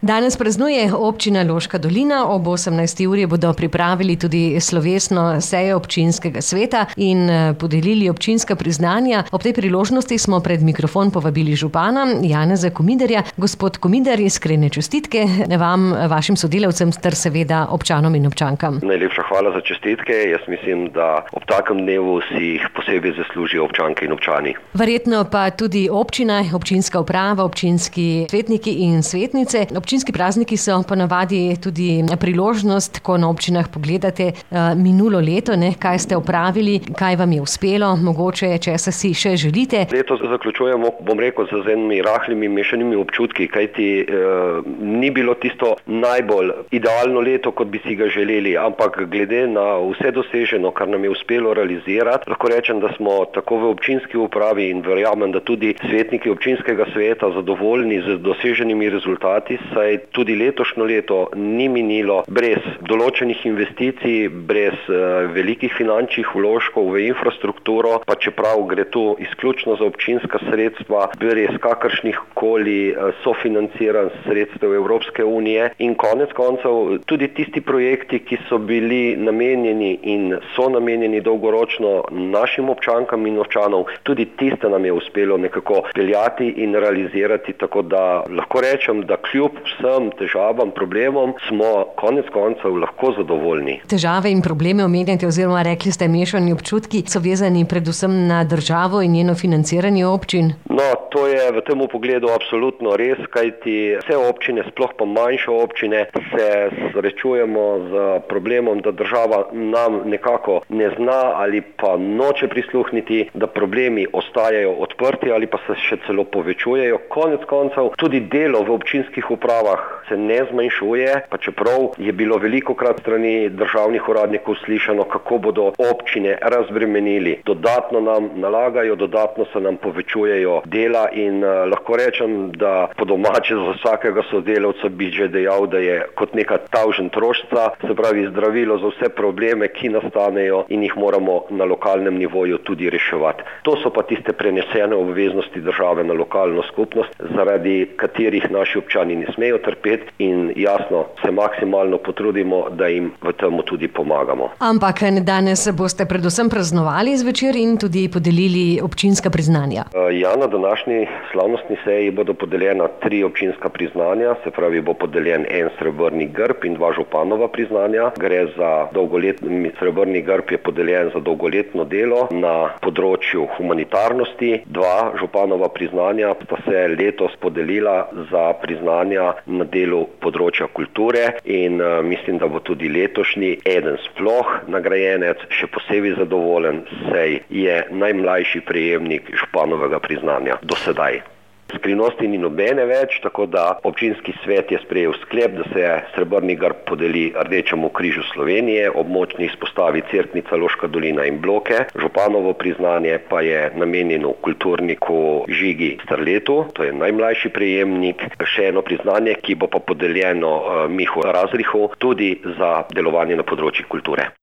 Danes praznuje občina Loška dolina. Ob 18. uri bodo pripravili tudi slovesno sejo občinskega sveta in podelili občinska priznanja. Ob tej priložnosti smo pred mikrofon povabili župana Janeza Komiderja. Gospod Komider, iskrene čestitke vam, vašim sodelavcem ter seveda občanom in občankam. Najlepša hvala za čestitke. Jaz mislim, da ob takem dnevu si jih posebej zaslužijo občanke in občani. Verjetno pa tudi občina, občinska uprava, občinski svetniki in svetnice. Občinski prazniki so ponavadi tudi priložnost, ko na občinah pogledate minulo leto, kaj ste opravili, kaj vam je uspelo, mogoče česa si še želite. Letos zaključujemo, z enimi rahlimi mešanimi občutki, kajti ni bilo tisto najbolj idealno leto, kot bi si ga želeli, ampak glede na vse doseženo, kar nam je uspelo realizirati, lahko rečem, da smo tako v občinski upravi in verjamem, da tudi svetniki občinskega sveta zadovoljni z doseženimi rezultati, saj tudi letošnjo leto ni minilo brez določenih investicij, brez velikih finančnih vložkov v infrastrukturo, pa čeprav gre tu izključno za občinska sredstva, brez kakršnih koli sofinanciran sredstev Evropske unije in konec koncev tudi tisti projekti, ki so bili namenjeni in so namenjeni dolgoročno našim občankam in občanom, tudi tiste nam je uspelo nekako peljati in realizirati, tako da lahko rečem, da kljub vsem težavam, problemom smo konec koncev lahko zadovoljni. Težave in probleme omenjate oziroma rekli ste mešani občutki, so vezani predvsem na državo in njeno financiranje občin? No, to je v tem pogledu absolutno res, kajti vse občine, sploh pa manjše občine, se srečujemo z problemom, da država nam nekako ne zna ali pa noče prisluhniti, da problemi ostajajo odprti ali pa se še celo povečujejo. Konec koncev tudi delo v občinskih upravah se ne zmanjšuje, pa čeprav je bilo velikokrat strani državnih uradnikov slišano, kako bodo občine razbremenili. Dodatno nam nalagajo, dodatno se nam povečujejo dela in lahko rečem, da po domače za vsakega sodelavca bi že dejal, da je kot neka tavžen trošca, se pravi zdravilo za vse probleme, ki nastanejo in jih moramo na lokalnem nivoju tudi reševati. To so pa tiste prenesene obveznosti države na lokalno skupnost, zaradi katerih naši občani ne smejo trpeti in jasno se maksimalno potrudimo, da jim v tem tudi pomagamo. Ampak danes boste predvsem praznovali zvečer in tudi podelili občinska priznanja. Ja, na današnji slavnostni seji bodo podeljena 3 občinska priznanja, se pravi bo podeljen en srebrni grb in 2 županova priznanja. Gre za dolgoletni srebrni grb je podeljen za dolgoletno delo na področju humanitarnosti. 2 županova priznanja pa se letos podelila za priznanja na delu področja kulture in mislim, da bo tudi letošnji eden sploh nagrajenec še posebej zadovoljen, saj je najmlajši prejemnik županovega priznanja do sedaj. Skrivnosti ni nobene več, tako da občinski svet je sprejel sklep, da se srebrni grb podeli Rdečemu križu Slovenije, območni izpostavi Cerknica, Loška dolina in Bloke. Županovo priznanje pa je namenjeno kulturniku Žigi Starletu, to je najmlajši prejemnik. Še eno priznanje, ki bo pa podeljeno Mihu Razrihu, tudi za delovanje na področju kulture.